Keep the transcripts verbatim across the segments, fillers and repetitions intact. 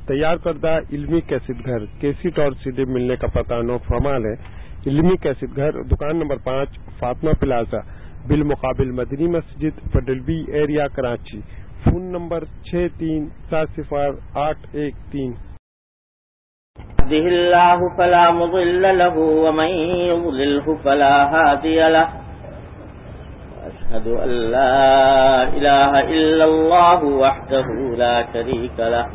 تیار کردہ علمی کیسٹ گھر کیسٹ اور سی ڈی ملنے کا پتہ نو فرمال ہے۔ علمی کیسٹ گھر دکان نمبر پانچ فاطمہ پلازا بالمقابل مدنی مسجد پڈلبی ایریا کراچی۔ فون نمبر چھ تین سات صفر آٹھ ایک تین۔ يهده الله فلا مضل له ومن يضلله فلا هادي له وأشهد أن لا إله إلا الله وحده لا شريك له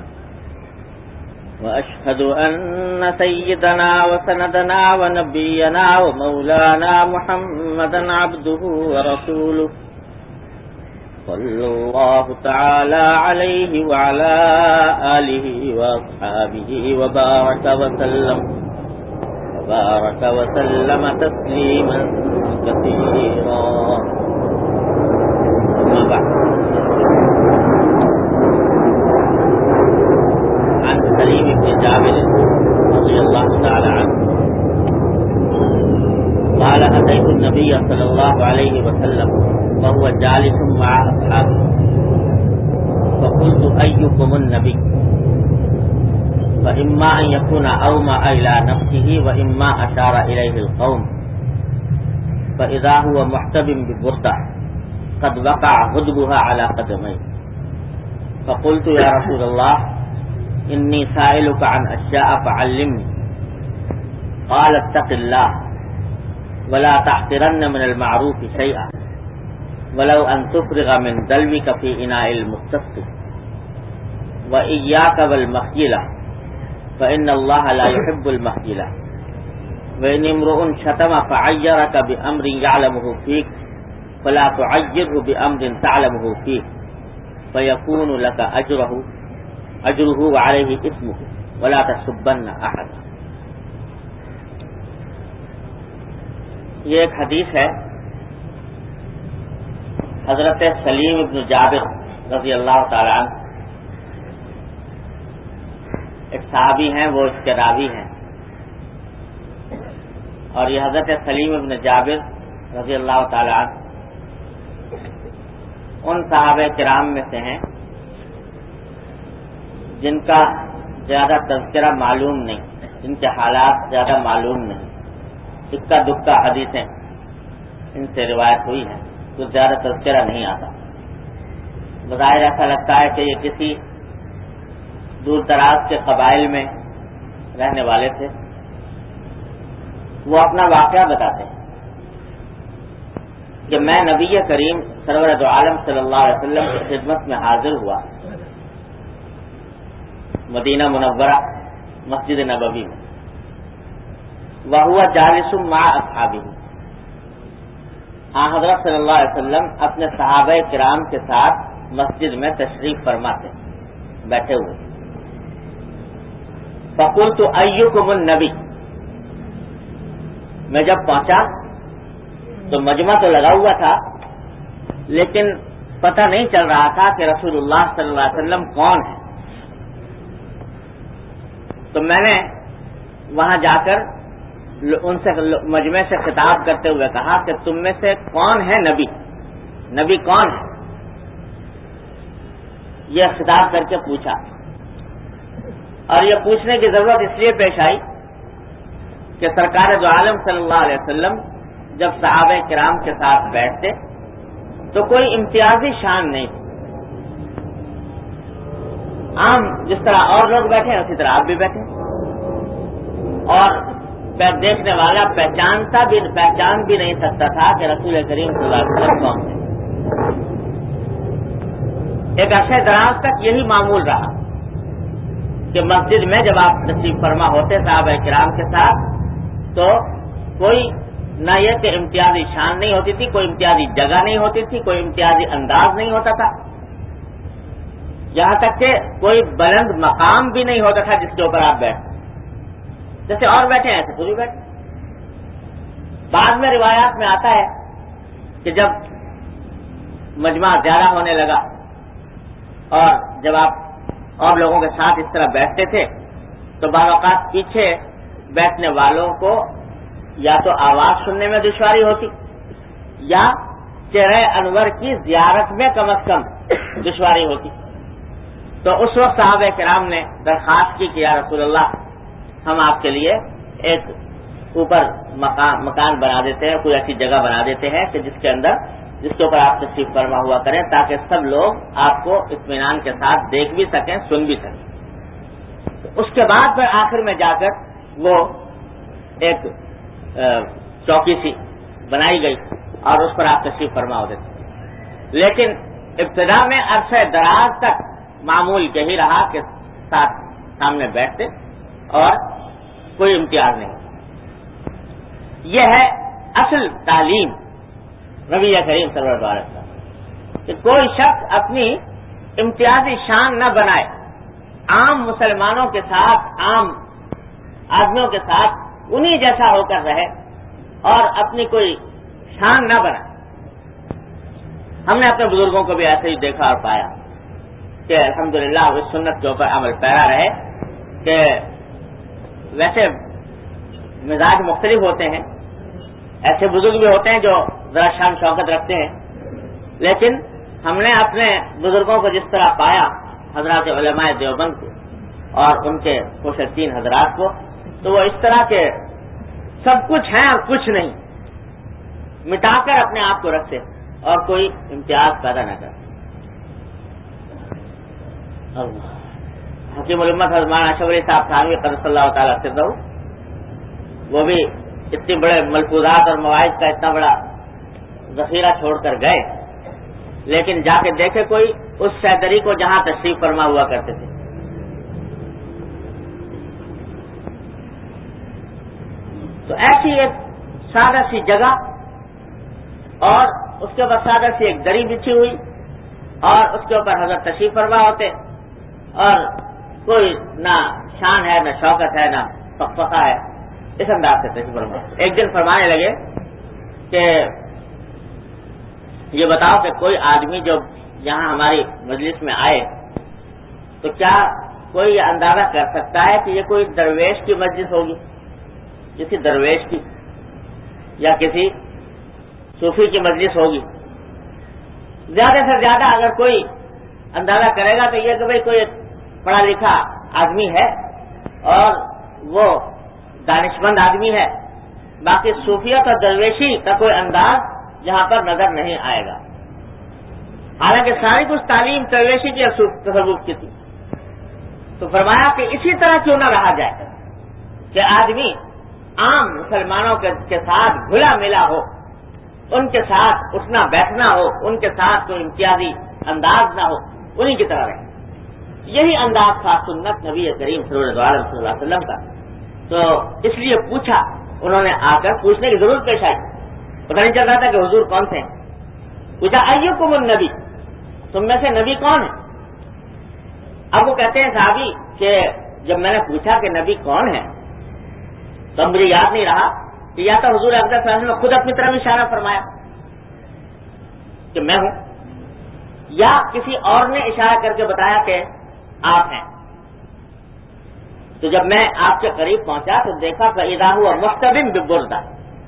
وأشهد أن سيدنا وسندنا ونبينا ومولانا محمدا عبده ورسوله صلى الله تعالى عليه وعلى آله وأصحابه وبارك وسلم وبارك وسلم تسليما كثيرا. أما بعد، عن سليم بن جابر رضي الله تعالى عنه قال أتيت النبي صلى الله عليه وسلم وهو جالس مع أصحابه فقلت أيكم النبي فإما أن يكون أومأ إلى نفسه وإما أشار إليه القوم فإذا هو محتبم ببردة قد وقع غضبها على قدميه فقلت يا رسول الله إني سائلك عن أشياء فعلمني قال اتق الله ولا تحقرن من المعروف شيئا ولو أن تفرغ من دلوك في إناء المستسقي وإياك والمخجلة فإن الله لا يحب المخجلة وإن امرؤ شتم فعيرك بأمر يعلمه فيك فلا تعيره بأمر تعلمه فيه فيكون لك أجره أجره وعليه اسمه ولا تسبن أحد. یہ ایک حدیث ہے حضرت سلیم ابن جابر رضی اللہ تعالی عنہ، ایک صحابی ہیں، وہ اس کے راوی ہیں، اور یہ حضرت سلیم ابن جابر رضی اللہ تعالی عنہ ان صحابہ کرام میں سے ہیں جن کا زیادہ تذکرہ معلوم نہیں، جن کے حالات زیادہ معلوم نہیں، اکا دکا حدیثیں ان سے روایت ہوئی ہیں، تو زیادہ تذکرہ نہیں آتا. بظاہر ایسا لگتا ہے کہ یہ کسی دور دراز کے قبائل میں رہنے والے تھے. وہ اپنا واقعہ بتاتے ہیں کہ میں نبی کریم سرور دو عالم صلی اللہ علیہ وسلم کی خدمت میں حاضر ہوا مدینہ منورہ مسجد نبوی میں، وہو جالس مع اصحابہ، ہاں حضرت صلی اللہ علیہ وسلم اپنے صحابہ کرام کے ساتھ مسجد میں تشریف فرما تھے، بیٹھے ہوئے. فقلت ایکم النبی، میں جب پہنچا تو مجمع تو لگا ہوا تھا لیکن پتہ نہیں چل رہا تھا کہ رسول اللہ صلی اللہ علیہ وسلم کون ہے. تو میں نے وہاں جا کر ان سے مجمع سے خطاب کرتے ہوئے کہا کہ تم میں سے کون ہے نبی، نبی کون ہے، یہ خطاب کر کے پوچھا. اور یہ پوچھنے کی ضرورت اس لیے پیش آئی کہ سرکار دو عالم صلی اللہ علیہ وسلم جب صحابہ کرام کے ساتھ بیٹھتے تو کوئی امتیازی شان نہیں تھی. عام جس طرح اور لوگ بیٹھے اسی طرح آپ بھی بیٹھے، اور دیکھنے والا پہچانتا بھی پہچان بھی نہیں سکتا تھا کہ رسول کریم صلی اللہ علیہ وسلم کون ہے. ایک عرصے دراز تک یہی معمول رہا کہ مسجد میں جب آپ تشریف فرما ہوتے صحابہ کرام کے ساتھ تو کوئی نہ یہ کہ امتیازی شان نہیں ہوتی تھی، کوئی امتیازی جگہ نہیں ہوتی تھی، کوئی امتیازی انداز نہیں ہوتا تھا، یہاں تک کہ کوئی بلند مقام بھی نہیں ہوتا تھا جس کے اوپر آپ بیٹھتے، جیسے اور بیٹھے ہیں ایسے خود بھی بیٹھے. بعد میں روایات میں آتا ہے کہ جب مجمع زیادہ ہونے لگا اور جب آپ اور لوگوں کے ساتھ اس طرح بیٹھتے تھے تو بعض اوقات پیچھے بیٹھنے والوں کو یا تو آواز سننے میں دشواری ہوتی یا چہرہ انور کی زیارت میں کم از کم دشواری ہوتی. تو اس وقت صحابہ کرام نے درخواست کی کہ یا رسول اللہ ہم آپ کے لیے ایک اوپر مکان مکان بنا دیتے ہیں، کوئی ایسی جگہ بنا دیتے ہیں کہ جس کے اندر جس کے اوپر آپ تشریف فرما ہوا کریں تاکہ سب لوگ آپ کو اطمینان کے ساتھ دیکھ بھی سکیں، سن بھی سکیں۔ اس کے بعد پھر آخر میں جا کر وہ ایک چوکی سی بنائی گئی اور اس پر آپ تشریف فرما ہوتے تھے، لیکن ابتدا میں عرصہ دراز تک معمول یہی رہا کہ ساتھ سامنے بیٹھتے اور کوئی امتیاز نہیں۔ یہ ہے اصل تعلیم نبی کریم صلی اللہ علیہ وسلم کہ کوئی شخص اپنی امتیازی شان نہ بنائے، عام مسلمانوں کے ساتھ عام آدمیوں کے ساتھ انہی جیسا ہو کر رہے اور اپنی کوئی شان نہ بنائے۔ ہم نے اپنے بزرگوں کو بھی ایسے ہی دیکھا اور پایا کہ الحمدللہ اس سنت کے اوپر عمل پیرا رہے کہ ویسے مزاج مختلف ہوتے ہیں، ایسے بزرگ بھی ہوتے ہیں جو ذرا شان شوکت رکھتے ہیں، لیکن ہم نے اپنے بزرگوں کو جس طرح پایا، حضرات علماء دیوبند کو اور ان کے خوشتین حضرات کو، تو وہ اس طرح کے سب کچھ ہیں اور کچھ نہیں، مٹا کر اپنے آپ کو رکھتے اور کوئی امتیاز پیدا نہ کرتے۔ حکیم الامت حضرت مولانا اشرف علی صاحب تھانوی قدس اللہ تعالیٰ سرہ، وہ بھی اتنے بڑے ملفوظات اور مواعظ کا اتنا بڑا ذخیرہ چھوڑ کر گئے، لیکن جا کے دیکھے کوئی اس سیدری کو جہاں تشریف فرما ہوا کرتے تھے۔ تو ایسی ایک سادہ سی جگہ اور اس کے اوپر سادہ سی ایک دری بچھی ہوئی اور اس کے اوپر حضرت تشریف فرما ہوتے اور کوئی نہ شان ہے نہ شوکت ہے نہ فقفقہ ہے، اس انداز سے تشریف فرما۔ ایک دن فرمانے لگے کہ یہ بتاؤ کہ کوئی آدمی جو یہاں ہماری مجلس میں آئے تو کیا کوئی یہ اندازہ کر سکتا ہے کہ یہ کوئی درویش کی مجلس ہوگی، کسی درویش کی یا کسی صوفی کی مجلس ہوگی؟ زیادہ سے زیادہ اگر کوئی اندازہ کرے گا تو یہ کہ بھئی کوئی پڑھا لکھا آدمی ہے اور وہ دانشمند آدمی ہے، باقی صوفیت اور درویشی کا کوئی انداز یہاں پر نظر نہیں آئے گا، حالانکہ ساری کچھ تعلیم درویشی کی اور تصوف کی تھی۔ تو فرمایا کہ اسی طرح کیوں نہ رہا جائے کہ آدمی عام مسلمانوں کے ساتھ گھلا ملا ہو، ان کے ساتھ اٹھنا بیٹھنا ہو، ان کے ساتھ کوئی امتیازی انداز نہ ہو، انہی کی طرح رہے۔ یہی انداز تھا سنت نبی کریم صلی اللہ علیہ وسلم کا۔ تو اس لیے پوچھا، انہوں نے آ کر پوچھنے کی ضرورت پیش آئی، پتہ نہیں چل رہا تھا کہ حضور کون سے ہیں۔ پوچھا ایکم النبی، تم میں سے نبی کون ہے؟ اب وہ کہتے ہیں صحابی کہ جب میں نے پوچھا کہ نبی کون ہے تو مجھے یاد نہیں رہا کہ یا تو حضور اقدس صلی اللہ علیہ وسلم نے خود اپنی طرف اشارہ فرمایا کہ میں ہوں، یا کسی اور نے اشارہ کر کے بتایا کہ آپ ہیں۔ تو جب میں آپ کے قریب پہنچا تو دیکھا فَإِذَا هُوَ مُحْتَبٍ بِبُرْدَةٍ،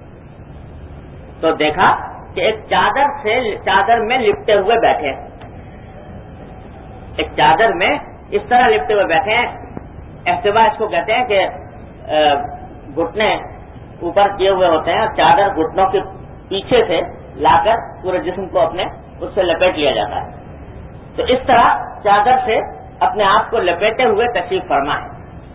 تو دیکھا کہ ایک چادر سے چادر میں لپٹے ہوئے بیٹھے ہیں، ایک چادر میں اس طرح لپٹے ہوئے بیٹھے ہیں۔ احتبا اس کو کہتے ہیں کہ گھٹنے اوپر کیے ہوئے ہوتے ہیں اور چادر گھٹنوں کے پیچھے سے لا کر پورے جسم کو اپنے اس سے لپیٹ لیا جاتا ہے۔ تو اس طرح چادر سے اپنے آپ کو لپیٹے ہوئے تشریف فرما ہے۔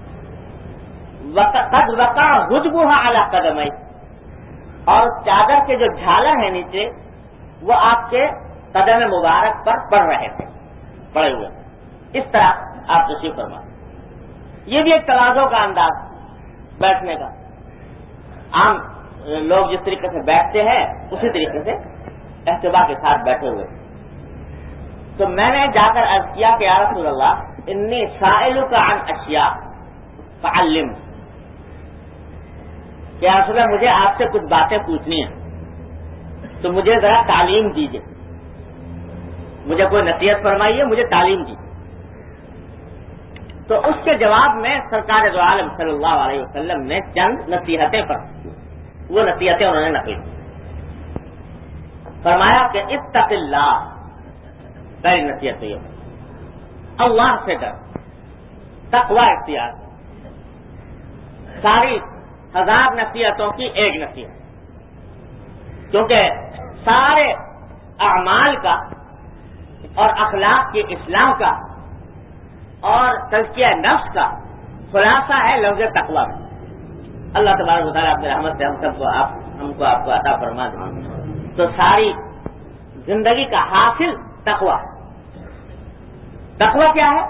قد وقع حجبها علی قدمئی، اور چادر کے جو جھالر ہیں نیچے وہ آپ کے قدم مبارک پر پڑ رہے تھے، پڑے ہوئے، اس طرح آپ تشریف فرما۔ یہ بھی ایک تواضع کا انداز بیٹھنے کا، عام لوگ جس طریقے سے بیٹھتے ہیں اسی طریقے سے احتبا کے ساتھ بیٹھے ہوئے۔ تو میں نے جا کر عرض کیا کہ یا رسول اللہ انی سائلک عن اشیاء فعلم، کہ یا رسول اللہ مجھے آپ سے کچھ باتیں پوچھنی ہیں تو مجھے ذرا تعلیم دیجیے، مجھے کوئی نصیحت فرمائیے، مجھے تعلیم دیجیے۔ تو اس کے جواب میں سرکار دو عالم صلی اللہ علیہ وسلم نے چند نصیحتیں پر وہ نصیحتیں انہوں نے نقل کی۔ فرمایا کہ اتق اللہ، پہلی نصیحت تو یہ اللہ سے ڈر، تقوی اختیار، ساری ہزار نصیحتوں کی ایک نصیحت، کیونکہ سارے اعمال کا اور اخلاق کی اصلاح کا اور تزکیہ نفس کا خلاصہ ہے لفظ تقوی میں۔ اللہ تبارک و تعالیٰ اپنی رحمت سے ہم سب کو آپ ہم کو آپ کو عطا فرما دیں، تو ساری زندگی کا حاصل تقوی ہے۔ تقوی کیا ہے؟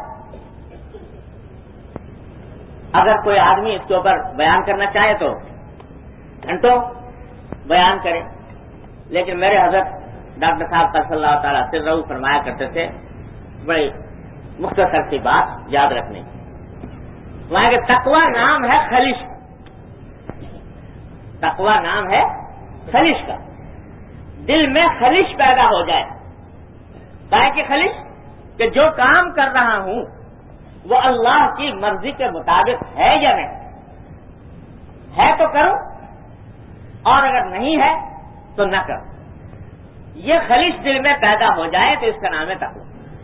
اگر کوئی آدمی اس کے اوپر بیان کرنا چاہے تو گھنٹوں بیان کرے، لیکن میرے حضرت ڈاکٹر صاحب صلی اللہ تعالیٰ سرہ فرمایا کرتے تھے بڑی مختصر سی بات یاد رکھنے کی، وہاں کہ تقوی نام ہے خلش، تقوی نام ہے خلش کا، دل میں خلش پیدا ہو جائے۔ کائے کی خلش؟ کہ جو کام کر رہا ہوں وہ اللہ کی مرضی کے مطابق ہے یا نہیں، ہے تو کروں اور اگر نہیں ہے تو نہ کروں۔ یہ خلش دل میں پیدا ہو جائے تو اس کا نام ہے تقوی۔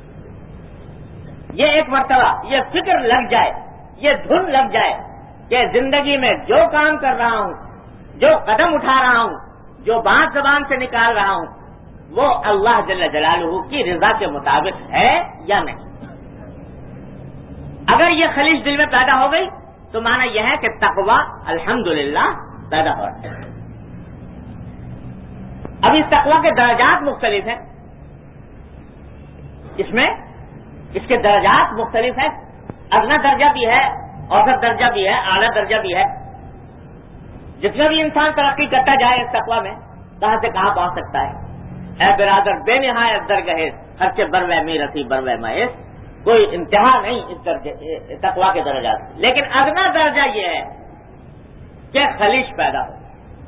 یہ ایک مرتبہ یہ فکر لگ جائے، یہ دھن لگ جائے کہ زندگی میں جو کام کر رہا ہوں، جو قدم اٹھا رہا ہوں، جو بات زبان سے نکال رہا ہوں، وہ اللہ جل جلالہ کی رضا کے مطابق ہے یا نہیں۔ اگر یہ خلش دل میں پیدا ہو گئی تو معنی یہ ہے کہ تقوی الحمدللہ پیدا ہو رہا ہے۔ اب اس تقوی کے درجات مختلف ہیں، اس میں اس کے درجات مختلف ہیں، ادنا درجہ بھی ہے، اوسط درجہ بھی ہے، اعلیٰ درجہ بھی ہے۔ جتنا بھی انسان ترقی کرتا جائے اس تقوی میں کہاں سے کہاں پہنچ سکتا ہے۔ اے برادر بے نہایت درگاہ ہرچے بروے میرتی بروے مہیش، کوئی انتہا نہیں اس درجے تقوی کے درجات، لیکن ادنا درجہ یہ ہے کہ خلش پیدا ہو۔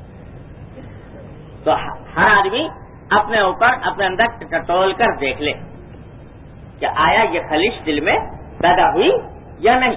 تو ہر آدمی اپنے اوپر اپنے اندر ٹٹول کر دیکھ لے کہ آیا یہ خلش دل میں پیدا ہوئی یا نہیں۔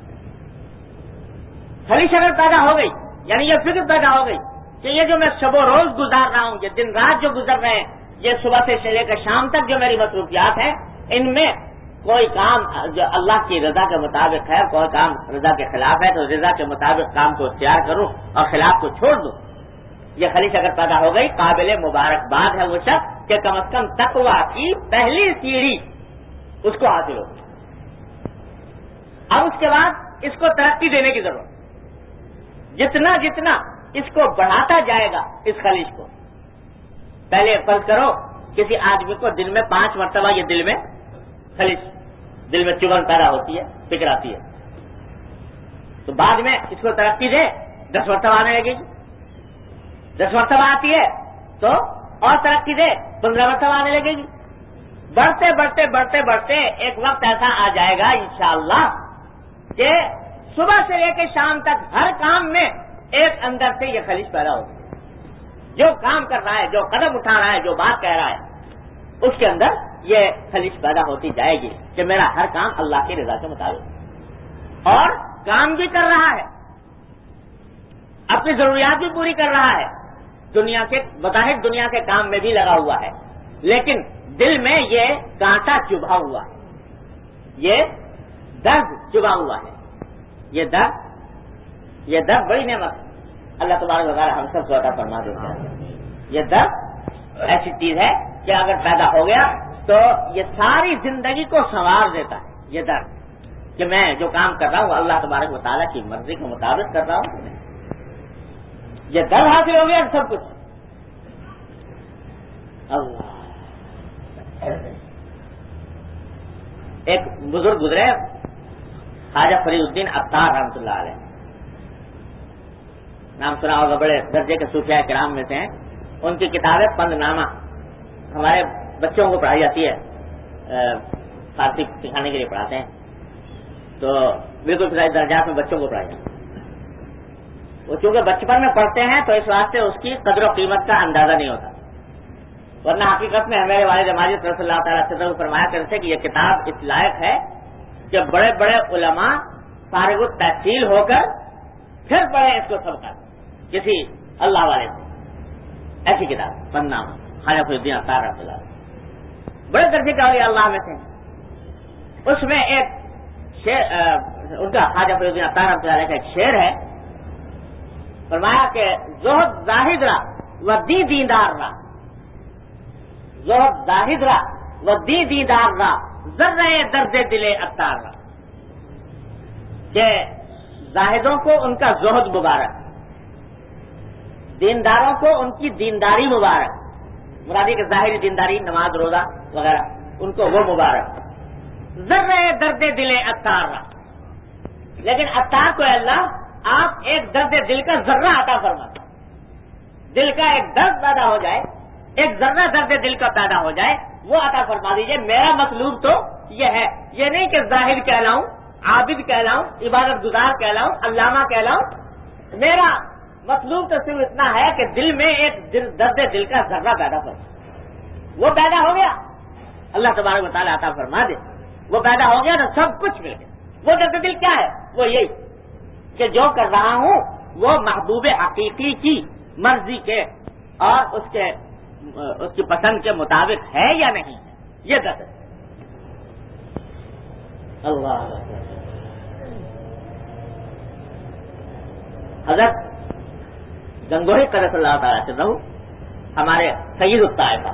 خلش اگر پیدا ہو گئی یعنی یہ فکر پیدا ہو گئی کہ یہ جو میں شب و روز گزار رہا ہوں، یہ دن رات جو گزر رہے ہیں، یہ صبح سے لے کر شام تک جو میری مصروفیات ہیں، ان میں کوئی کام جو اللہ کی رضا کے مطابق ہے، کوئی کام رضا کے خلاف ہے، تو رضا کے مطابق کام کو اختیار کروں اور خلاف کو چھوڑ دوں۔ یہ خلش اگر پیدا ہو گئی، قابل مبارکباد ہے وہ شخص کہ کم از کم تقوی کی پہلی سیڑھی اس کو حاصل ہوگی۔ اب اس کے بعد اس کو ترقی دینے کی ضرورت، جتنا جتنا اس کو بڑھاتا جائے گا اس خلش کو، پہلے فرض کرو کسی آدمی کو دن میں پانچ مرتبہ یہ دل میں خلش، دل میں چبھن پیدا ہوتی ہے، فکر آتی ہے، تو بعد میں اس کو ترقی دے دس مرتبہ آنے لگے گی، دس مرتبہ آتی ہے تو اور ترقی دے پندرہ مرتبہ آنے لگے گی، بڑھتے بڑھتے بڑھتے بڑھتے ایک وقت ایسا آ جائے گا انشاءاللہ کہ صبح سے لے کے شام تک ہر کام میں ایک اندر سے یہ خلش پیدا ہوگی۔ جو کام کر رہا ہے، جو قدم اٹھا رہا ہے، جو بات کہہ رہا ہے، اس کے اندر یہ خلش پیدا ہوتی جائے گی کہ میرا ہر کام اللہ کی رضا کے مطابق، اور کام بھی کر رہا ہے، اپنی ضروریات بھی پوری کر رہا ہے، دنیا کے بظاہر دنیا کے کام میں بھی لگا ہوا ہے، لیکن دل میں یہ کانٹا چبھا ہوا ہے، یہ درد چبھا ہوا ہے۔ یہ درد یہ درد بڑی نعمت اللہ تبارک و تعالی ہم سب کو عطا فرما دیتا ہے۔ یہ درد ایسی چیز ہے کہ اگر پیدا ہو گیا تو یہ ساری زندگی کو سنوار دیتا ہے۔ یہ درد کہ میں جو کام کر رہا ہوں اللہ تبارک و تعالی کی مرضی کے مطابق کر رہا ہوں، یہ درد حاصل ہو گیا سب کچھ۔ اللہ ایک بزرگ گزرے خواجہ فرید الدین عطار رحمۃ اللہ علیہ، نام سنا ہوگا، بڑے درجے کے صوفیاء کرام میں سے ہیں۔ ان کی کتاب ہے پند نامہ، ہمارے بچوں کو پڑھائی جاتی ہے، فارسی سکھانے کے لیے پڑھاتے ہیں، تو بالکل فضائی درجات میں بچوں کو پڑھائی جاتی ہے۔ وہ چونکہ بچپن میں پڑھتے ہیں تو اس واسطے اس کی قدر و قیمت کا اندازہ نہیں ہوتا، ورنہ حقیقت میں میرے والد ماجد رضی اللہ تعالیٰ سے فرمایا کرتے تھے کہ یہ کتاب اس لائق ہے کہ بڑے بڑے علماء فارغ التحصیل ہو کر پھر پڑھیں اس کو سبقہ کسی اللہ والے سے۔ ایسی کتاب پند نامہ خواجہ فرید الدین عطار رحمۃ اللہ، بڑے درجے کے اولیاء اللہ میں سے، اس میں ایک شعر ان کا خواجہ فرید الدین عطار رحمۃ اللہ علیہ کا ایک شعر ہے، فرمایا کہ زہد زاہد را و دی دیندار را، زہد زاہد را و دی دیندار را، ذرہ درد دل عطار را، کہ زاہدوں کو ان کا زہد مبارک، دینداروں کو ان کی دینداری مبارک، مرادی کہ ظاہری دینداری نماز روزہ وغیرہ ان کو وہ مبارک، ذرہ درد دل عطار را، لیکن عطار کو اللہ آپ ایک درد دل کا ذرہ عطا فرماتا، دل کا ایک درد پیدا ہو جائے، ایک ذرہ درد دل کا پیدا ہو جائے، وہ عطا فرما دیجئے۔ میرا مطلوب تو یہ ہے، یہ نہیں کہ ظاہر کہلاؤں، عابد کہلاؤں، عبادت گزار کہلاؤں، علامہ کہلاؤں، میرا مطلوب تو صرف اتنا ہے کہ دل میں ایک دل درد دل کا ذرہ پیدا فرما، وہ پیدا ہو گیا اللہ تبارک و تعالیٰ عطا فرما دے، وہ پیدا ہو گیا تو سب کچھ مل گیا۔ وہ درد دل کیا ہے؟ وہ یہی کہ جو کر رہا ہوں وہ محبوب حقیقی کی مرضی کے اور اس کے اس کی پسند کے مطابق ہے یا نہیں، یہ درد اللہ۔ حضرت گنگوہی قدس اللہ تعالیٰ سے رہو ہمارے سید الطائفہ،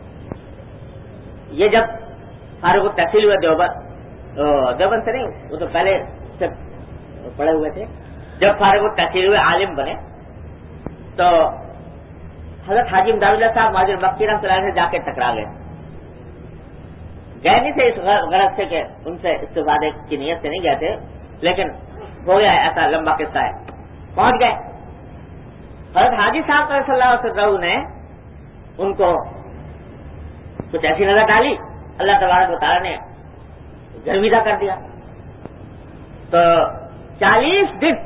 یہ جب فارغ التحصیل ہوئے دیوبند، دیوبند سے نہیں، وہ تو پہلے سے پڑے ہوئے تھے، جب فارغ التحصیل ہوئے عالم بنے تو حضرت حاجی امداد اللہ صاحب مہاجر مکی رحمۃ اللہ سے جا کے ٹکرا گئے، گئے نہیں تھے اس غرض سے کہ ان سے استفادے کی نیت سے نہیں گئے تھے، لیکن ہو گیا ایسا لمبا قصہ ہے، پہنچ گئے۔ حضرت حاجی صاحب صلی اللہ علیہ وسلم نے ان کو کچھ ایسی نظر ڈالی، اللہ تبارک و تعالیٰ نے گرمیدہ کر دیا، تو چالیس دن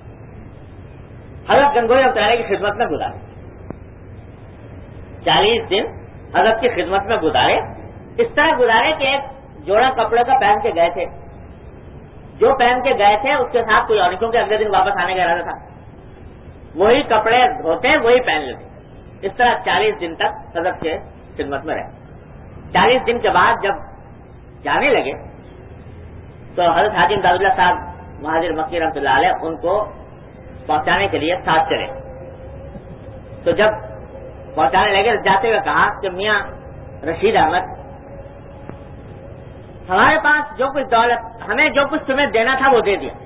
حضرت گنگوہی رحمۃ اللہ کی خدمت میں گزارے، چالیس دن حضرت کی خدمت میں گزارے، اس طرح گزارے کہ ایک جوڑا کپڑے کا پہن کے گئے تھے، جو پہن کے گئے تھے اس کے ساتھ کوئی اور نہیں، کیونکہ اگلے دن واپس آنے کا ارادہ تھا، وہی کپڑے دھوتے وہی پہن لیتے، اس طرح چالیس دن تک حضرت کے خدمت میں رہے۔ چالیس دن کے بعد جب جانے لگے تو حضرت حاجی امداد اللہ صاحب مہاجر مکی رحمۃ اللہ علیہ ان کو پہنچانے کے لیے ساتھ چلے، تو جب پہنچانے لگے جاتے ہوئے کہا کہ میاں رشید احمد، ہمارے پاس جو کچھ دولت، ہمیں جو کچھ تمہیں دینا تھا وہ دے دیا،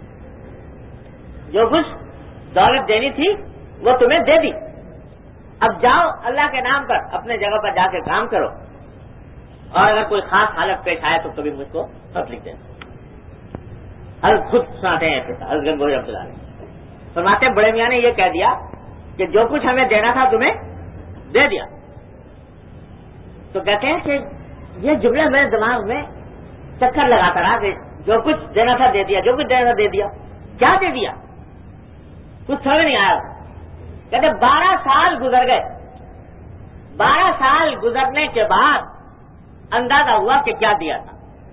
جو کچھ دولت دینی تھی وہ تمہیں دے دی، اب جاؤ اللہ کے نام پر اپنے جگہ پر جا کے کام کرو، اور اگر کوئی خاص حالت پیش آئے تو کبھی مجھ کو خط لکھ دینا۔ حضرت خود سناتے ہیں حضرت گنگوہی رحمۃ اللہ علیہ فرماتے ہیں بڑے میاں نے یہ کہہ دیا کہ جو کچھ ہمیں دینا تھا تمہیں دے دیا، تو کہتے ہیں کہ یہ جملہ میرے دماغ میں چکر لگاتا رہا کہ جو کچھ دینا تھا دے دیا، جو کچھ دینا تھا دے دیا، کیا دے دیا کچھ سمجھ نہیں آیا۔ کہتے بارہ سال گزر گئے، بارہ سال گزرنے کے بعد اندازہ ہوا کہ کیا دیا تھا،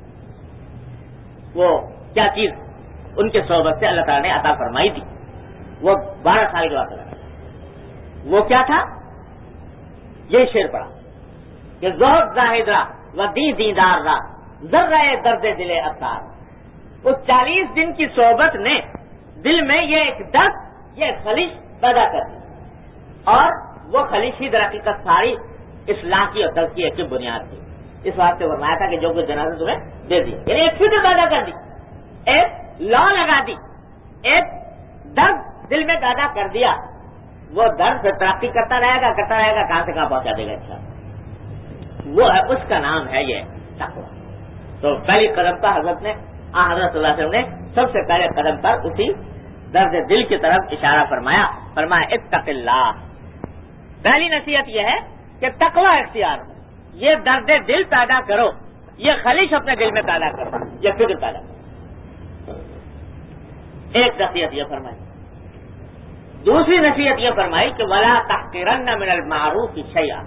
وہ کیا چیز ان کے صحبت سے اللہ تعالیٰ نے عطا فرمائی تھی، وہ بارہ سال کے بعد لگا، وہ کیا تھا؟ یہ شعر پڑا کہ زہد زاہد را و دی دیندار را، ذرہ درد دل عطار، اس چالیس دن کی صحبت نے دل میں یہ ایک درد، یہ خلش پیدا کر دی، اور وہ خلش ہی در حقیقت ساری اصلاح کی اور تزکیہ کی بنیاد تھی۔ اس واسطے فرمایا تھا کہ جو کچھ دینا تھا تمہیں دے دیا، یعنی ایک فکر پیدا کر دی، ایک لا لگا دی، ایک درد دل میں پیدا کر دیا، وہ درد پھر ترقی کرتا رہے گا کرتا رہے گا کہاں سے کہاں پہنچا دے گا، اچھا وہ ہے، اس کا نام ہے یہ تقویٰ۔ تو پہلی قدم پر حضرت نے آن حضرت صلی اللہ علیہ وسلم نے سب سے پہلے قدم پر اسی درد دل کی طرف اشارہ فرمایا، فرمایا اتق اللہ، پہلی نصیحت یہ ہے کہ تقویٰ اختیار ہو، یہ درد دل پیدا کرو، یہ خلش اپنے دل میں پیدا کرو، یہ فکر پیدا کرو، ایک نصیحت یہ فرمائی۔ دوسری نصیحت یہ فرمائی کہ ولا تحقرن من المعروف شیئا،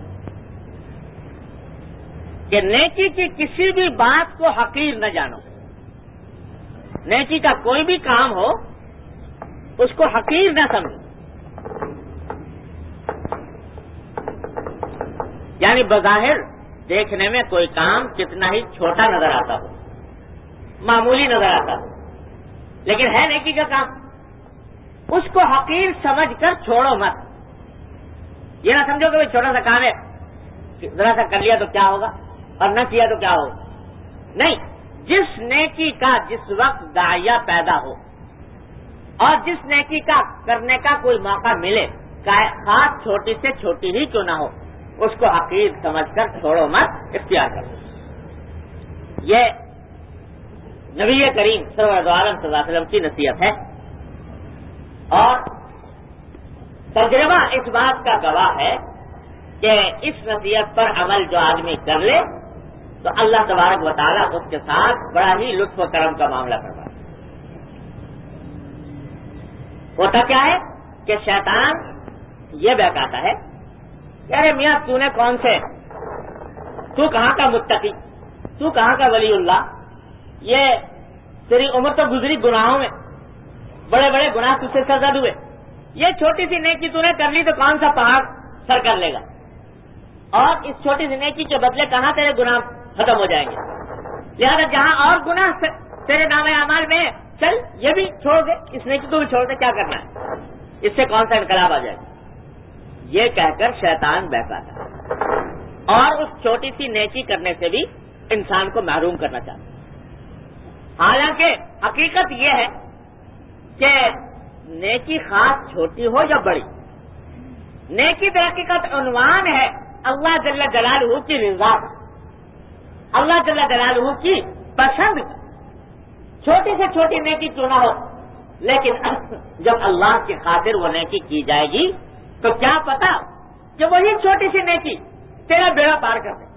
کہ نیکی کی کسی بھی بات کو حقیر نہ جانو، نیکی کا کوئی بھی کام ہو اس کو حقیر نہ سمجھو، یعنی بظاہر دیکھنے میں کوئی کام کتنا ہی چھوٹا نظر آتا ہو معمولی نظر آتا لیکن ہے نیکی کا کام، اس کو حقیر سمجھ کر چھوڑو مت. یہ نہ سمجھو کہ بھائی چھوٹا سا کام ہے، ذرا سا کر لیا تو کیا ہوگا اور نہ کیا تو کیا ہوگا. نہیں، جس نیکی کا جس وقت داعیہ پیدا ہو اور جس نیکی کا کرنے کا کوئی موقع ملے، خاص چھوٹی سے چھوٹی ہی کیوں نہ ہو، اس کو حقیر سمجھ کر چھوڑو مت، اختیار کرو. یہ نبی کریم سرور دو عالم صلی اللہ علیہ وسلم کی نصیحت ہے، اور تجربہ اس بات کا گواہ ہے کہ اس نصیحت پر عمل جو آدمی کر لے تو اللہ تبارک و تعالیٰ اس کے ساتھ بڑا ہی لطف و کرم کا معاملہ کرتا ہے. ہوتا کیا ہے کہ شیطان یہ بہکاتا ہے کہ ارے میاں تو نے کون سے، تو کہاں کا متقی، تو کہاں کا ولی اللہ، یہ تیری عمر تو گزری گناہوں میں، بڑے بڑے گناہ تجھ سے سرزد ہوئے، یہ چھوٹی سی نیکی تو نے کر لی تو کون سا پہاڑ سر کر لے گا، اور اس چھوٹی سی نیکی کے بدلے کہاں تیرے گناہ ختم ہو جائیں گے. لہذا جہاں اور گناہ تیرے نام اعمال میں چل یہ بھی چھوڑ دے، اس نیکی کو بھی چھوڑ دے، کیا کرنا ہے، اس سے کون سا انقلاب آ جائے گا. یہ کہہ کر شیطان بہکاتا ہے اور اس چھوٹی سی نیکی کرنے سے بھی انسان کو محروم کرنا چاہتا ہے. حالانکہ حقیقت یہ ہے کہ نیکی خاص چھوٹی ہو یا بڑی، نیکی در حقیقت عنوان ہے اللہ جل جلالہ کی رضا، اللہ جل جلالہ کی پسند. چھوٹی سے چھوٹی نیکی کیوں نہ ہو، لیکن جب اللہ کی خاطر وہ نیکی کی جائے گی تو کیا پتا کہ وہی چھوٹی سی نیکی تیرا بیڑا پار کر دے.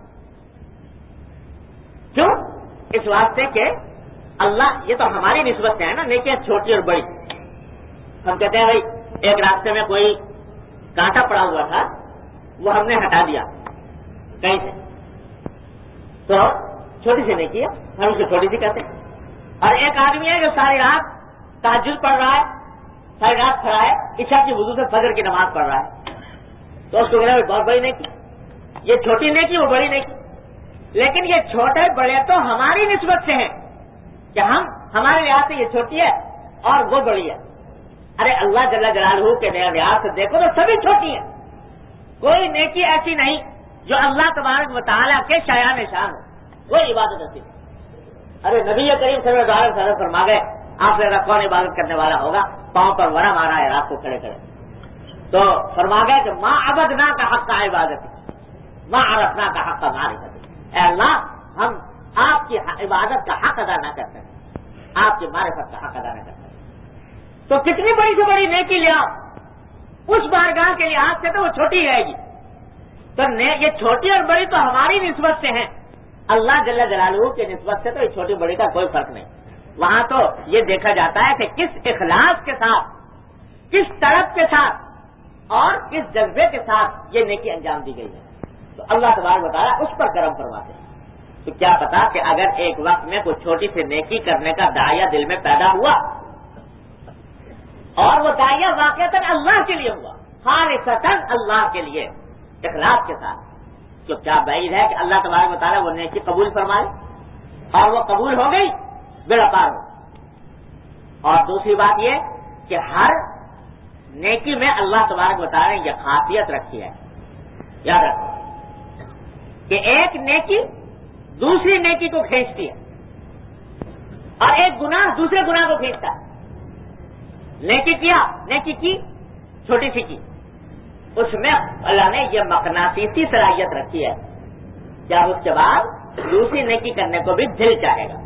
کیوں؟ اس واسطے کہ اللہ، یہ تو ہماری نسبت سے ہے نا، نیکیاں چھوٹی اور بڑی. ہم کہتے ہیں بھائی ایک راستے میں کوئی کانٹا پڑا ہوا تھا، وہ ہم نے ہٹا دیا کہیں سے، تو چھوٹی سی نیکی ہے، ہم اسے چھوٹی سی کہتے ہیں. اور ایک آدمی ہے جو ساری رات تہجد پڑھ رہا ہے، ساری رات کھڑا ہے، عشاء کی وضو سے فجر کی نماز پڑھ رہا ہے، تو اس کو کہنا بہت بڑی نیکی. یہ چھوٹی نیکی، وہ بڑی نیکی. لیکن یہ چھوٹے بڑے تو ہماری نسبت سے ہیں کہ ہم ہمارے لحاظ سے یہ چھوٹی ہے اور وہ بڑی ہے. ارے اللہ جل جلالہ کے لحاظ سے دیکھو تو سبھی چھوٹی ہیں. کوئی نیکی ایسی نہیں جو اللہ تبارک و تعالیٰ کے شایان شان ہو، کوئی عبادت ایسی نہیں. ارے نبی کریم صلی اللہ علیہ وسلم فرما گئے آپ سے کون عبادت کرنے والا ہوگا، پاؤں پر ورم آ رہا ہے رات کو کھڑے کھڑے، تو فرما گئے کہ ماں عبدنا کا حق کا عبادت، ماں عرفنا کا حق کا معرفت. اے اللہ، ہم آپ کی عبادت کا حق ادا نہ کرتے ہیں، آپ کی معرفت کا حق ادا نہ کرتے ہیں. تو کتنی بڑی سے بڑی نیکی لے آؤ، اس بارگاہ کے لحاظ سے تو وہ چھوٹی رہے گی. تو یہ چھوٹی اور بڑی تو ہماری نسبت سے ہیں، اللہ جل جلالہ کی نسبت سے تو یہ چھوٹی بڑی کا کوئی فرق نہیں. وہاں تو یہ دیکھا جاتا ہے کہ کس اخلاص کے ساتھ، کس طرف کے ساتھ اور کس جذبے کے ساتھ یہ نیکی انجام دی گئی ہے. تو اللہ تبارک و تعالیٰ اس پر کرم فرماتے ہیں. تو کیا پتا کہ اگر ایک وقت میں کوئی چھوٹی سی نیکی کرنے کا داعیہ دل میں پیدا ہوا اور وہ داعیہ واقعتاً اللہ کے لیے ہوا، خالصتاً اللہ کے لیے اخلاص کے ساتھ، تو کیا بعید ہے کہ اللہ تبارک و تعالیٰ وہ نیکی قبول فرمائے، اور وہ قبول ہو گئی بیڑا پار ہو. اور دوسری بات یہ کہ ہر نیکی میں اللہ تبارک و تعالیٰ نے یہ خاصیت رکھی ہے، یاد رکھو کہ ایک نیکی دوسری نیکی کو کھینچتی ہے اور ایک گناہ دوسرے گناہ کو کھینچتا ہے. نیکی کیا، نیکی کی چھوٹی سی کی، اس میں اللہ نے یہ مقناطیسی صلاحیت رکھی ہے کیا اس کے بعد دوسری نیکی کرنے کو بھی دل چاہے گا،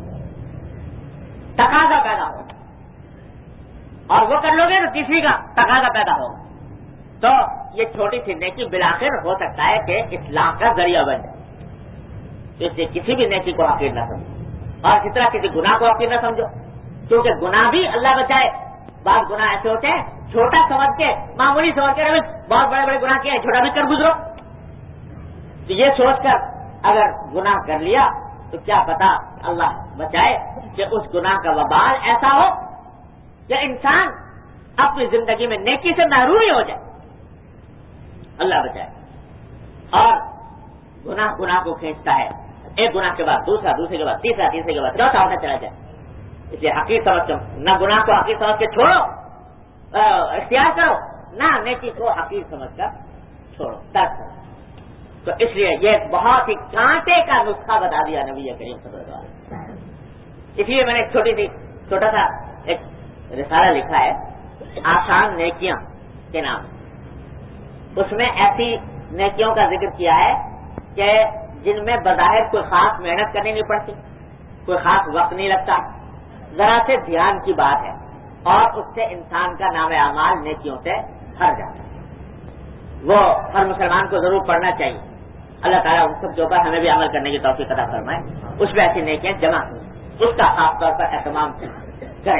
تقاضا پیدا ہوگا، اور وہ کر لو گے تو تیسری کا تقاضا پیدا ہوگا. تو یہ چھوٹی سی نیکی بالآخر ہو سکتا ہے کہ اسلام کا ذریعہ بن جائے. اس سے کسی بھی نیکی کو حقیر نہ سمجھو، اور کس طرح کسی گناہ کو حقیر نہ سمجھو، کیونکہ گناہ بھی اللہ بچائے. بعض گناہ ایسے ہوتے ہیں چھوٹا سمجھ کے، معمولی سمجھ کے بہت بڑے بڑے گناہ کیے ہیں، چھوٹا بھی کر گزرو. تو یہ سوچ کر اگر گناہ کر لیا تو کیا پتا اللہ بچائے کہ اس گناہ کا وبال ایسا ہو کہ انسان اپنی زندگی میں نیکی سے محروم ہی ہو جائے. اللہ بچائے. اور گناہ گناہ کو کھینچتا ہے، ایک گناہ کے بعد دوسرا، دوسرے کے بعد تیسرا، تیسرے کے بعد چوتھا ہوتا چلا جائے. اس لیے حقیر سمجھ کر نہ گناہ کو حقیر سمجھ کے چھوڑو اختیار کرو، نہ نیکی کو حقیر سمجھ کر چھوڑو ترک کرو. تو اس لیے یہ بہت ہی کانٹے کا نسخہ بتا دیا نبی کریم صلی اللہ علیہ وسلم. اس لیے میں نے ایک چھوٹی سی چھوٹا سا ایک رسالہ لکھا ہے آسان نیکیاں کے نام. اس میں ایسی نیکیوں کا ذکر کیا ہے کہ جن میں بظاہر کوئی خاص محنت کرنی نہیں پڑتی، کوئی خاص وقت نہیں لگتا، ذرا سے دھیان کی بات ہے اور اس سے انسان کا نام اعمال نیکیوں سے بھر جاتا ہے. وہ ہر مسلمان کو ضرور پڑھنا چاہیے. اللہ تعالیٰ ان سب کے اوپر ہمیں بھی عمل کرنے کی توفیق عطا فرمائے. اس میں ایسی نیکیاں جمع ہوئی، اس کا خاص طور پر اہتمام کریں.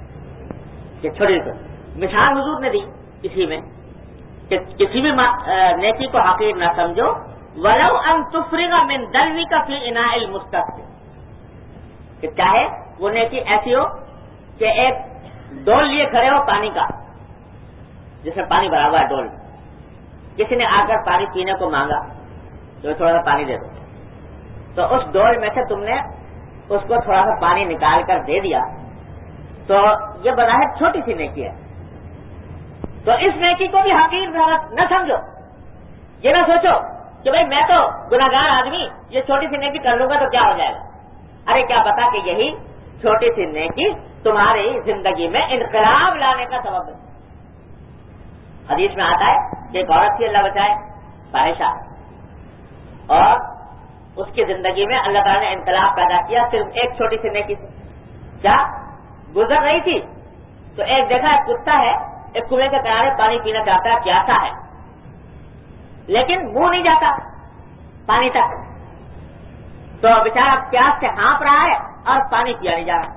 کہ چھوٹی سی مثال حضور نے دی کسی میں کہ کسی بھی نیکی کو حقیر نہ سمجھو، ولو ان تفرغ من دلوک فی اناء المستسقی، کہ چاہے وہ نیکی ایسی ہو کہ ایک ڈول لیے کھڑے ہو پانی کا، جس میں پانی بھرا ہوا ہے ڈول، کسی نے آ کر پانی پینے کو مانگا تو تھوڑا سا پانی دے دو، تو اس ڈول میں سے تم نے اس کو تھوڑا سا پانی نکال کر دے دیا، تو یہ بظاہر چھوٹی سی نیکی ہے. تو اس نیکی کو بھی حقیر نہ سمجھو. یہ نہ سوچو کہ بھائی میں تو گناہگار آدمی، یہ چھوٹی سی نیکی کر لوں گا تو کیا ہو جائے گا. ارے کیا پتا کہ یہی چھوٹی سی نیکی تمہاری زندگی میں انقلاب لانے کا سبب ہے. حدیث میں آتا ہے کہ ایک عورت تھی، اللہ بچائے، فاحشہ، اور اس کی زندگی میں اللہ تعالیٰ نے انقلاب پیدا کیا صرف ایک چھوٹی سی نیکی سے. کیا گزر رہی تھی تو ایک دیکھا ایک کتا ہے ایک کنویں کے کنارے پانی پینا چاہتا ہے، پیاسا ہے لیکن منہ نہیں جاتا پانی تک، تو بیچارہ پیاس سے ہانپ رہا ہے اور پانی پیا نہیں جا رہا.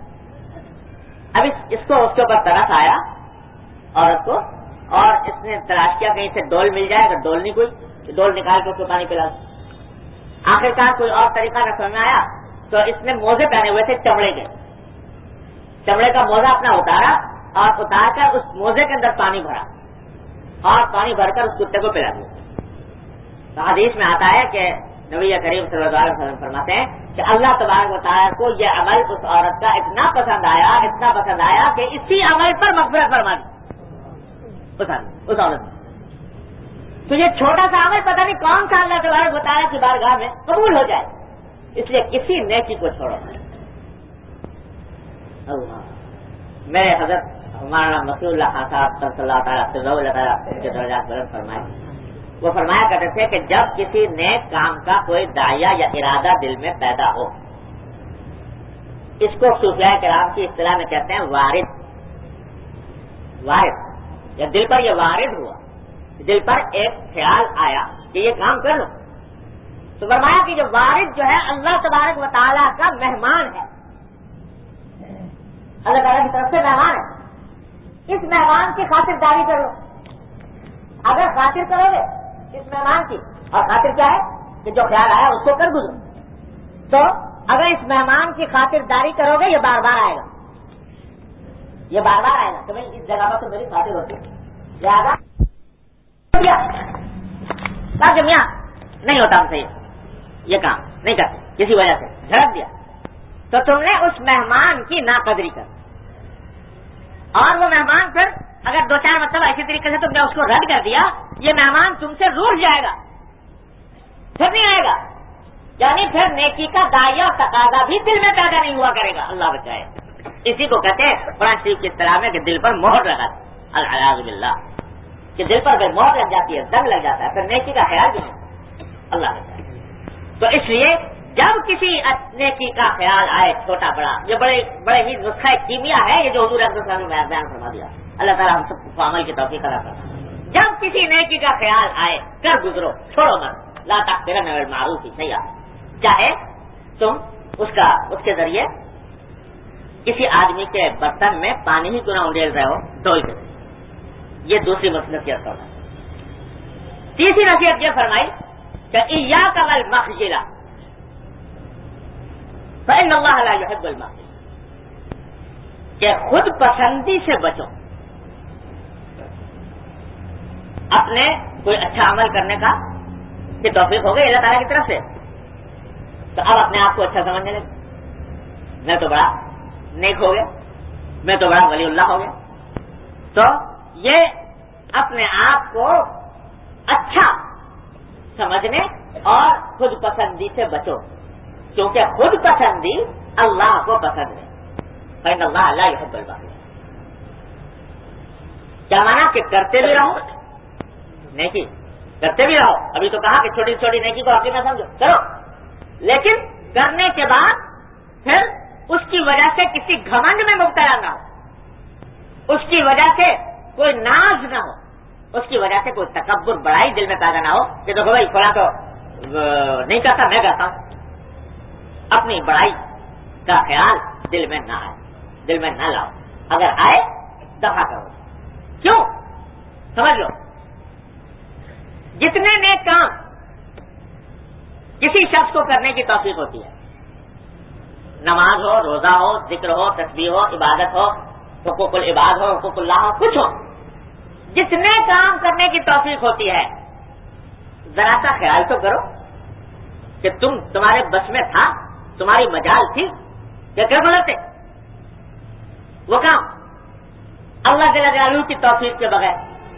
اب اس کو اس کے اوپر ترس آیا عورت کو، اور اس نے تلاش کیا کہیں سے ڈول مل جائے. اگر ڈول نہیں کوئی، ڈول نکال کے اس کو پانی پلا. آخرکار کوئی اور طریقہ نہ سمجھ میں آیا تو اس نے موزے پہنے ہوئے تھے چمڑے کے، چمڑے کا موزہ اپنا اتارا اور اتار کر اس موزے کے اندر پانی بھرا اور پانی بھر کر اس کتے کو پلا دیا. تو حدیث میں آتا ہے کہ نبی کریم صلی اللہ علیہ وسلم فرماتے ہیں کہ اللہ تبارک و تعالیٰ کو یہ عمل اس عورت کا اتنا پسند آیا اتنا پسند آیا کہ اسی عمل پر مغفرت فرما دی پسند اس عورت نے. تو یہ چھوٹا سا عمل پتہ نہیں کون سا اللہ تبارک و تعالیٰ کی بارگاہ میں قبول ہو جائے. اس لیے کسی نیکی کو چھوڑو. اللہ میرے حضرت ہمارا مسیح اللہ خان صاحب صلی اللہ تعالیٰ سے اللہ تعالیٰ کے درجات بلند فرمائے، وہ فرمایا کرتے تھے کہ جب کسی نیک کام کا کوئی داعیہ یا ارادہ دل میں پیدا ہو، اس کو صوفیاء کرام کی اصطلاح میں کہتے ہیں وارد. وارد یا دل پر یہ وارد ہوا، دل پر ایک خیال آیا کہ یہ کام کر لو، تو فرمایا کہ جو وارد جو ہے اللہ تبارک و تعالیٰ کا مہمان ہے، اللہ تعالیٰ کی طرف سے مہمان ہے. اس مہمان کی خاطر داری کرو. اگر خاطر کرو گے اس مہمان کی، اور خاطر کیا ہے کہ جو خیال آیا اس کو کر گزرو، تو اگر اس مہمان کی خاطر داری کرو گے یہ بار بار آئے گا، یہ بار بار آئے گا کہ بھائی اس جگہ پر تو میری خاطر ہوتی لہٰذا میاں نہیں ہوتا ہم سے یہ کام نہیں کرتے کسی وجہ سے جھڑک دیا، تو تم نے اس مہمان کی ناقدری کر، اور وہ مہمان پھر اگر دو چار مطلب ایسی طریقے سے تم نے اس کو رد کر دیا، یہ مہمان تم سے روٹھ جائے گا، پھر نہیں آئے گا. یعنی پھر نیکی کا داعیہ تقاضا بھی دل میں پیدا نہیں ہوا کرے گا. اللہ بچائے. اسی کو کہتے ہیں قرآن شریف کی اصطلاح میں کہ دل پر مہر لگا، العیاذ باللہ، کہ دل پر مہر لگ جاتی ہے، زنگ لگ جاتا ہے، پھر نیکی کا خیال بھی نہیں. اللہ بچائے. تو اس لیے جب کسی نیکی کا خیال آئے چھوٹا بڑا، یہ بڑے بڑے ہی نسخہ کیمیا ہے یہ جو حضور اکرم صلی اللہ علیہ وسلم نے بیان فرما دیا. اللہ تعالیٰ ہم سب کو عمل کی توفیق عطا فرمائے. جب کسی نیکی کا خیال آئے کر گزرو، چھوڑو مت. لا تحقرن من المعروف شیئا، چاہے تم اس کا اس کے ذریعے کسی آدمی کے برتن میں پانی ہی کیوں نہ انڈیل رہے ہو ڈول کے. یہ دوسری نصیحت ہونا. تیسری نصیحت یہ فرمائی کہ ایاک والمخجلہ فإن اللہ لا يحب المخجل، کہ خود پسندی سے بچو. اپنے کوئی اچھا عمل کرنے کا کہ توفیق ہو گئی اللہ تعالیٰ کی طرف سے، تو اب اپنے آپ کو اچھا سمجھنے لگے، میں تو بڑا نیک ہو گیا، میں تو بڑا ولی اللہ ہو گیا. تو یہ اپنے آپ کو اچھا سمجھنے اور خود پسندی سے بچو، کیونکہ خود پسندی اللہ کو پسند ہے. فإن اللہ لا يحب البخیل. کیا مانا کہ کرتے بھی رہو نیکی، کرتے بھی رہو. ابھی تو کہا کہ چھوٹی چھوٹی نیکی کو حقیر نہ سمجھو، کرو، لیکن کرنے کے بعد پھر اس کی وجہ سے کسی گھمنڈ میں مبتلا نہ ہو، اس کی وجہ سے کوئی ناز نہ ہو، اس کی وجہ سے کوئی تکبر بڑائی دل میں پیدا نہ ہو کہ دیکھو بھائی فلاں تو نہیں کرتا میں کرتا ہوں. اپنی بڑائی کا خیال دل میں نہ آئے، دل میں نہ لاؤ. اگر آئے دفع کرو. کیوں؟ سمجھ لو، جتنے نیک کام کسی شخص کو کرنے کی توفیق ہوتی ہے، نماز ہو، روزہ ہو، ذکر ہو، تسبیح ہو، عبادت ہو، حقوق العباد ہو، حقوق اللہ ہو، کچھ ہو، جتنے کام کرنے کی توفیق ہوتی ہے، ذرا سا خیال تو کرو کہ تم تمہارے بس میں تھا، تمہاری مجال تھی کہ کیا گزرتے وہ کام اللہ جل جلالہ کی توفیق کے بغیر.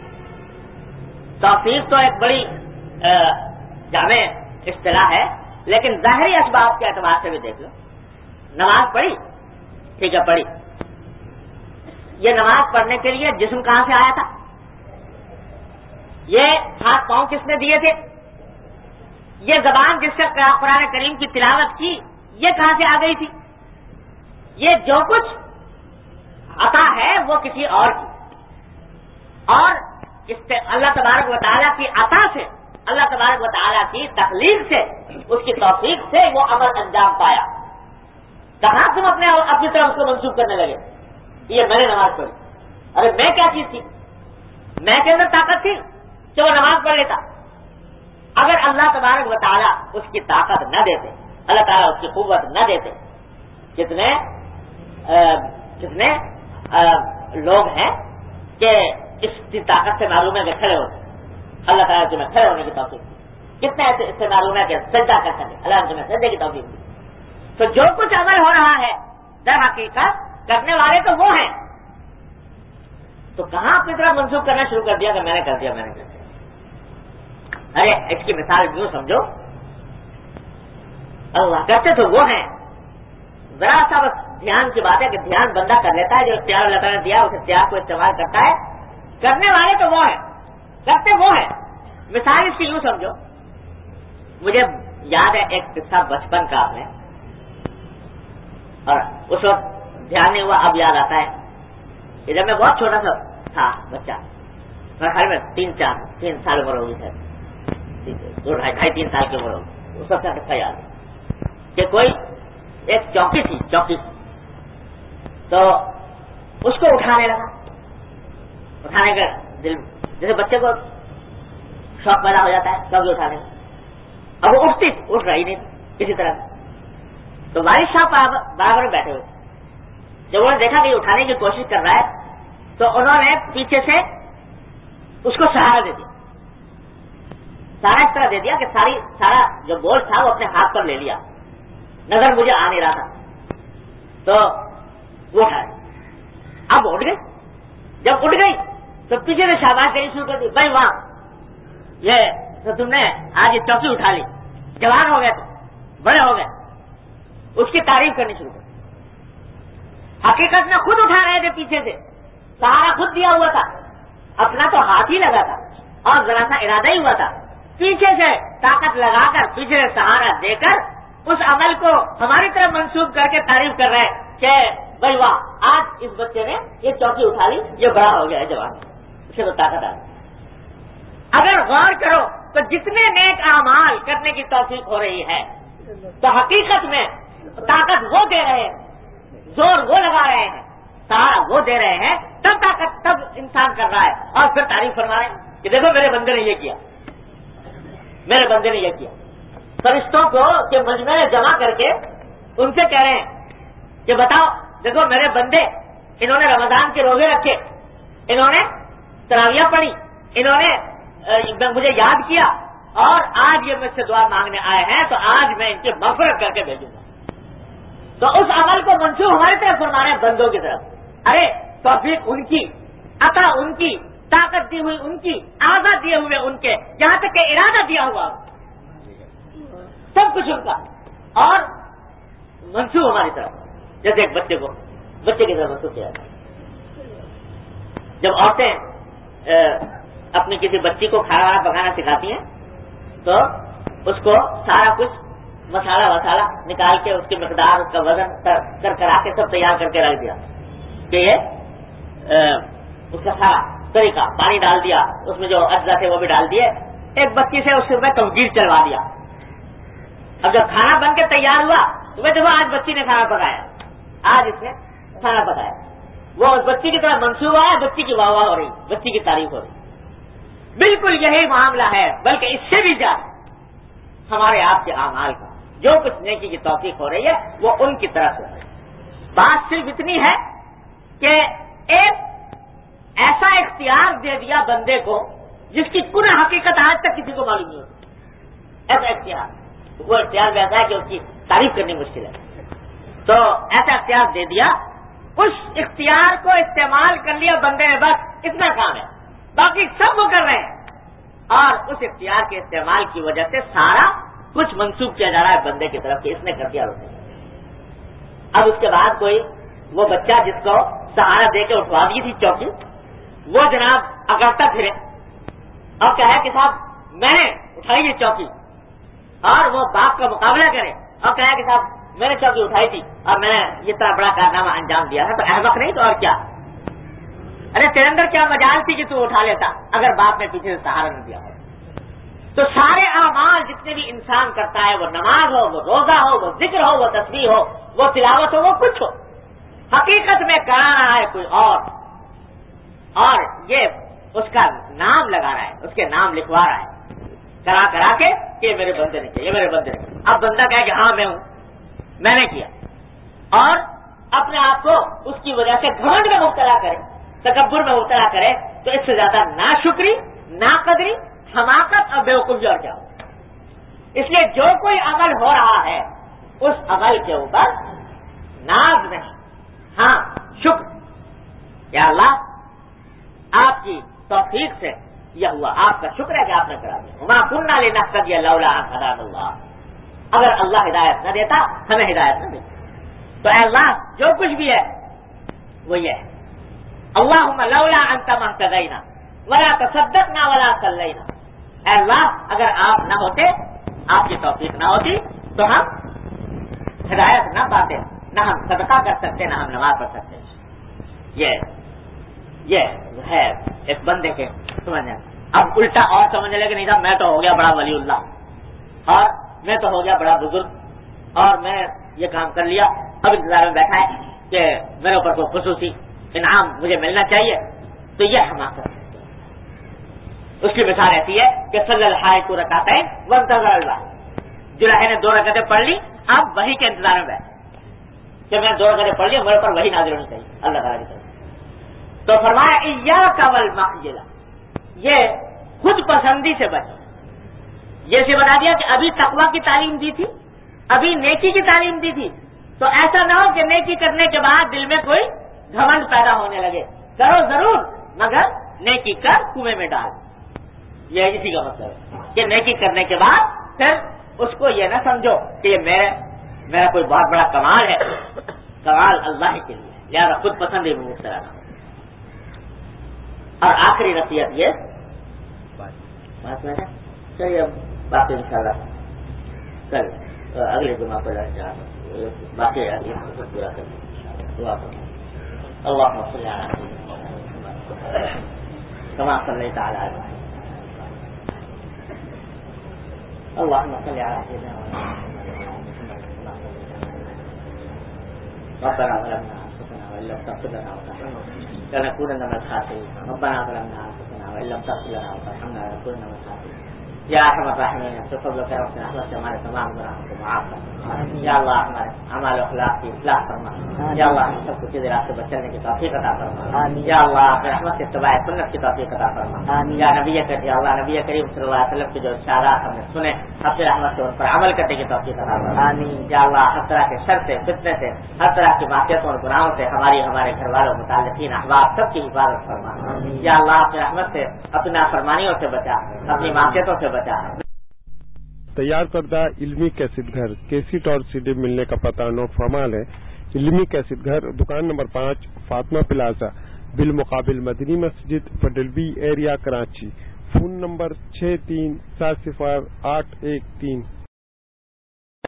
توفیق تو ایک بڑی جامع اصطلاح ہے، لیکن ظاہری اسباب کے اعتبار سے بھی دیکھ لو. نماز پڑھی، ٹھیک ہے پڑھی، یہ نماز پڑھنے کے لیے جسم کہاں سے آیا تھا؟ یہ ہاتھ پاؤں کس نے دیے تھے؟ یہ زبان جس سے قرآن کریم کی تلاوت کی یہ کہاں سے آ گئی تھی؟ یہ جو کچھ عطا ہے وہ کسی اور کی، اور اللہ تبارک و تعالیٰ کی عطا سے، اللہ تبارک و تعالیٰ کی تخلیق سے، اس کی توفیق سے وہ عمل انجام پایا. کہاں تم اپنے اپنی طرف اس کو منسوخ کرنے لگے یہ میں نے نماز پڑھی؟ ارے میں کیا چیز تھی؟ میں کے اندر طاقت تھی کہ وہ نماز پڑھ لیتا. اگر اللہ تبارک و تعالیٰ اس کی طاقت نہ دیتے، اللہ تعالیٰ اس کی قوت نہ دیتے، کتنے کتنے لوگ ہیں کہ اس کی طاقت سے معلوم ہے کہ کھڑے ہوتے، اللہ تعالیٰ تمہیں کھڑے ہونے کی توفیق دی. کتنے ایسے اس سے معلوم ہے کہ سجدہ کر سکے، اللہ نے تمہیں سجدے کی توفیق دی. تو جو کچھ عمل ہو رہا ہے در حقیقت کرنے والے تو وہ ہیں، تو کہاں اپنی طرف منسوخ کرنا شروع کر دیا کہ میں نے کر دیا میں نے کر دیا. ارے اس کی مثال یوں سمجھو، اللہ کرتے تو وہ ہیں. ذرا سا بس دھیان کی بات ہے کہ دھیان بندہ کر لیتا ہے، جو اختیار اللہ تعالیٰ نے دیا اس اختیار کو استعمال کرتا ہے. کرنے والے تو وہ ہیں، کرتے وہ ہیں. مثال اس کی یوں سمجھو، مجھے یاد ہے ایک قصہ بچپن کا، آپ نے اور اس وقت دھیان نہیں ہوا، اب یاد آتا ہے. ادھر میں بہت چھوٹا سا تھا بچہ، میرے خیال میں تین چار تین سال عمر ہوگی ہے، دو ڈھائی ڈھائی تین سال کی عمر ہوگی. اس وقت کا قصہ یاد ہے کہ کوئی ایک چوکی تھی، چوکی تو اس کو اٹھانے لگا، اٹھانے کا دل، جیسے بچے کو شوق پیدا ہو جاتا ہے چوکی اٹھانے کا. اب وہ اٹھتی اٹھ رہی نہیں کسی طرح. تو والد صاحب برابر بیٹھے ہوئے، جب انہوں نے دیکھا کہ یہ اٹھانے کی کوشش کر رہا ہے تو انہوں نے پیچھے سے اس کو سہارا دے دیا. سارا اس طرح دے دیا کہ ساری سارا جو بوجھ تھا وہ اپنے ہاتھ پر لے لیا. نظر مجھے آ نہیں رہا تھا تو وہ اٹھائے. اب اٹھ گئی. جب اٹھ گئی تو پیچھے سے شاباش کرنی شروع کر دی، بھائی وہاں یہ تو تم نے آج یہ چوکی اٹھا لی، جوان ہو گئے، تو بڑے ہو گئے. اس کی تعریف کرنی شروع کر. حقیقت میں خود اٹھا رہے تھے، پیچھے سے سہارا خود دیا ہوا تھا، اپنا تو ہاتھ ہی لگا تھا اور ذرا سا ارادہ ہی ہوا تھا. پیچھے سے طاقت لگا کر، پیچھے سے سہارا دے کر اس عمل کو ہماری طرف منسوخ کر کے تعریف کر رہے ہیں کہ بھائی واہ آج اس بچے نے یہ چوکی اٹھا لی، یہ بڑا ہو گیا ہے، جوان، اسے تو طاقت آ گئی. اگر غور کرو تو جتنے نیک اعمال کرنے کی توفیق ہو رہی ہے تو حقیقت میں طاقت وہ دے رہے ہیں، زور وہ لگا رہے ہیں، سہارا وہ دے رہے ہیں، تب طاقت تب انسان کر رہا ہے اور پھر تعریف فرما رہے ہیں کہ دیکھو میرے بندے نے یہ کیا، میرے بندے نے یہ کیا. فرشتوں کو کہ مجمع میں جمع کر کے ان سے کہہ رہے ہیں کہ بتاؤ دیکھو میرے بندے، انہوں نے رمضان کے روزے رکھے، انہوں نے تراویح پڑھی، انہوں نے مجھے یاد کیا اور آج یہ مجھ سے دعا مانگنے آئے ہیں تو آج میں ان کی مغفرت کر کے بھیجوں گا. تو اس عمل کو منسوخ ہماری طرف فرمانے بندوں کی طرف. ارے توفیق ان کی، عطا ان کی، طاقت دی ہوئی ان کی، آزاد دیے ہوئے ان کے، یہاں تک کہ ارادہ دیا ہوا سب کچھ ان کا، اور منسوخ ہماری طرف. جیسے ایک بچے کو بچے کی طرف منسوخ کیا جائے. جب عورتیں اپنی کسی بچی کو کھانا وانا پکانا سکھاتی ہیں تو اس کو سارا کچھ مسالہ وسالہ نکال کے اس کی مقدار، اس کا وزن کر کرا کے سب تیار کر کے رکھ دیا کہ یہ اس کا سارا طریقہ، پانی ڈال دیا، اس میں جو اجزا تھے وہ بھی ڈال دیے. ایک بچی سے اس میں تمغیر چلوا دیا. اب جب کھانا بن کے تیار ہوا تو میں دیکھو آج بچی نے کھانا پکایا، آج اس نے کھانا پکایا. وہ اس بچی کی طرف منصوبہ ہے، بچی کی واہ واہ ہو رہی، بچی کی تعریف ہو رہی. بالکل یہی معاملہ ہے، بلکہ اس سے بھی زیادہ ہمارے آپ کے اعمال کا جو کچھ نیکی کی توفیق ہو رہی ہے وہ ان کی طرف سے. بات صرف اتنی ہے کہ ایک ایسا اختیار دے دیا بندے کو جس کی کل حقیقت آج تک کسی کو معلوم نہیں ہوتی. ایسا اختیار، وہ اختیار بھی ایسا ہے کہ اس کی تعریف کرنی مشکل ہے. تو ایسا اختیار دے دیا، اس اختیار کو استعمال کر لیا بندے نے، بس اتنا کام ہے، باقی سب وہ کر رہے ہیں. اور اس اختیار کے استعمال کی وجہ سے سارا کچھ منسوخ کیا جا رہا ہے بندے کی طرف کہ اس نے کر دیا روتے. اب اس کے بعد کوئی وہ بچہ جس کو سہارا دے کے اٹھوا دی تھی چوکی، وہ جناب اکڑتا پھرے اور کہے کہ صاحب میں نے اٹھائی یہ چوکی، اور وہ باپ کا مقابلہ کرے اور کہے کہ صاحب میں نے چوکی اٹھائی تھی اور میں نے یہ طرح بڑا کارنامہ انجام دیا تھا. تو احمق نہیں تو اور کیا؟ ارے تیرے اندر کیا مجال تھی کہ تو اٹھا لیتا اگر باپ نے پیچھے سے سہارا نہیں دیا ہو. تو سارے اعمال جتنے بھی انسان کرتا ہے، وہ نماز ہو، وہ روزہ ہو، وہ ذکر ہو، وہ تسبیح ہو، وہ تلاوت ہو، وہ کچھ ہو، حقیقت میں کرا رہا ہے کوئی اور، اور یہ اس کا نام لگا رہا ہے، اس کے نام لکھوا رہا ہے کرا کرا کے کہ میرے بندے نے کیا، یہ میرے بندے نے کیا. اب بندہ کہے کہ ہاں میں ہوں، میں نے کیا، اور اپنے آپ کو اس کی وجہ سے گھمنڈ میں مبتلا کرے، تکبر میں مبتلا کرے، تو اس سے زیادہ ناشکری، ناقدری، حماقت اور بیوقوفی اور کیا ہو. اس لیے جو کوئی عمل ہو رہا ہے اس عمل کے اوپر ناز نہیں، ہاں شکر. یا اللہ آپ کی توفیق سے یہ ہوا، آپ کا شکر ہے کہ آپ نے کرا دیا. وما كنا لنهتدي لولا ان هدانا الله. اگر اللہ ہدایت نہ دیتا ہمیں ہدایت نہ دیتا. تو اے اللہ جو کچھ بھی ہے وہ یہ ہے، اللہم لولا انت ما اهتدینا ولا تصدقنا ولا صلینا. اے اللہ اگر آپ نہ ہوتے، آپ کی توفیق نہ ہوتی تو ہم ہدایت نہ پاتے، نہ ہم صدقہ کر سکتے، نہ ہم نماز پڑھ سکتے. یہ یہ ہے ایک بندے کے سمجھنے. اب الٹا اور سمجھنے لگے نہیں تھا میں تو ہو گیا بڑا ولی اللہ، اور میں تو ہو گیا بڑا بزرگ، اور میں یہ کام کر لیا، اب انتظار میں بیٹھا ہے کہ میرے اوپر کوئی خصوصی انعام مجھے ملنا چاہیے. تو یہ حماقت. اس کی مثال ایسی ہے کہ صلی اللہ کو رکعتا ہے وانتظر اللہ، جلحے نے دو رکعتیں پڑھ لی، اب وہی کے انتظار میں بیٹھے کہ میں دو رکعتیں پڑھ لی، میرے اوپر وہی نازل ہونی چاہیے اللہ تعالیٰ کی طرف. تو فرمایا ایاک والمخجلہ، یہ خود پسندی سے بچو. یہ سے بتا دیا کہ ابھی تقویٰ کی تعلیم دی تھی، ابھی نیکی کی تعلیم دی تھی. تو ایسا نہ ہو کہ نیکی کرنے کے بعد دل میں کوئی گھمنڈ پیدا ہونے لگے. کرو ضرور مگر نیکی کر کنویں میں ڈال. یہ اسی کا مطلب ہے کہ نیکی کرنے کے بعد پھر اس کو یہ نہ سمجھو کہ یہ میرے میرا کوئی بہت بڑا کمال ہے. کمال اللہ کے لیے، لہٰذا خود پسندی میں مبتلا نہ. اور آخری نصیحت یہ بات میں ہے، چلیے اب باقی ان شاء اللہ کل اگلے جمعہ پر باقی پورا کر دعا کریں. اللهم صل على سيدنا محمد كما صليت على ابراهيم. اللهم صل على سيدنا محمد. ربنا ظلمنا انفسنا وان لم تغفر لنا وترحمنا لنكونن من الخاسرين. ربنا ظلمنا انفسنا وان لم تغفر لنا وترحمنا لنكونن من الخاسرين. یا ارحم الراحمین تو فضل و کرم سے رحمت سے ہمارے تمام گناہوں کو معاف کر، یا اللہ ہمارے اعمال و اخلاق کی اصلاح فرما، یا اللہ ہم سب کو سیدھے راستے پر چلنے کی توفیق عطا فرما، یا اللہ اپنے رحمت سے اتباع سنت کی توفیق عطا فرما، یا نبی کریم یا اللہ نبی کریم صلی اللہ علیہ وسلم کے جو ارشادات ہم نے سنے اپنے رحمت سے ان پر عمل کرنے کی توفیق عطا فرما، یا اللہ ہر طرح کے شر سے فتنے سے ہر طرح کی معصیتوں اور گناہوں سے ہماری ہمارے گھر والوں متعلقین احباب سب کی حفاظت فرما، یا اللہ اپنے رحمت سے اپنی نافرمانیوں سے بچا، اپنی معصیتوں سے بچا۔ تیار کردہ علمی کیسٹ گھر کیسٹ اور سی ڈی ملنے کا پتہ نو فرمال ہے۔ علمی کیسٹ گھر دکان نمبر پانچ فاطمہ پلازا بالمقابل مدنی مسجد پڈل بی ایریا کراچی، فون نمبر چھ تین سات صفر آٹھ ایک تین